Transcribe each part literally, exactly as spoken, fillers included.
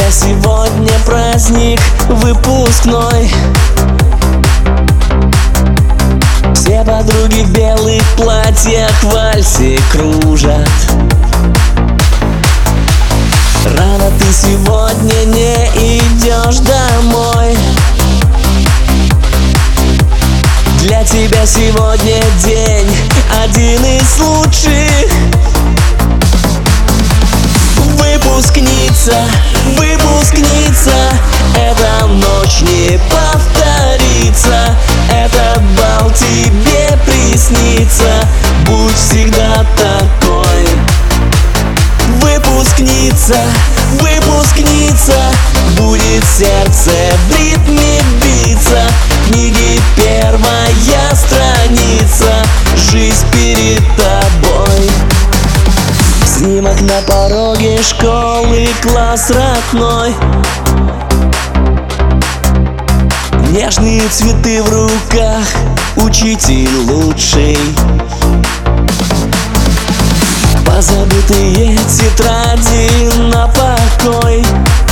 тебя сегодня праздник выпускной. Все подруги в белых платьях в вальсе кружат. Рано ты сегодня не идешь домой. Для тебя сегодня день один из лучших. Выпускница, выпускница, эта ночь не повторится. Этот бал тебе приснится, будь всегда такой. Выпускница, выпускница, будет сердце в ритме биться. Книги первая страница, жизнь перед тобой. Снимок на пороге школы, класс родной. Нежные цветы в руках, учитель лучший. Позабытые тетради на покой.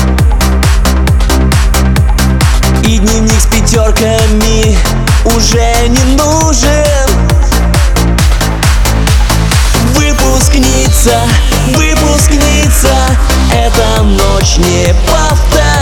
И дневник с пятерками уже не нужен. Выпускница, выпускница, эта ночь не повторится.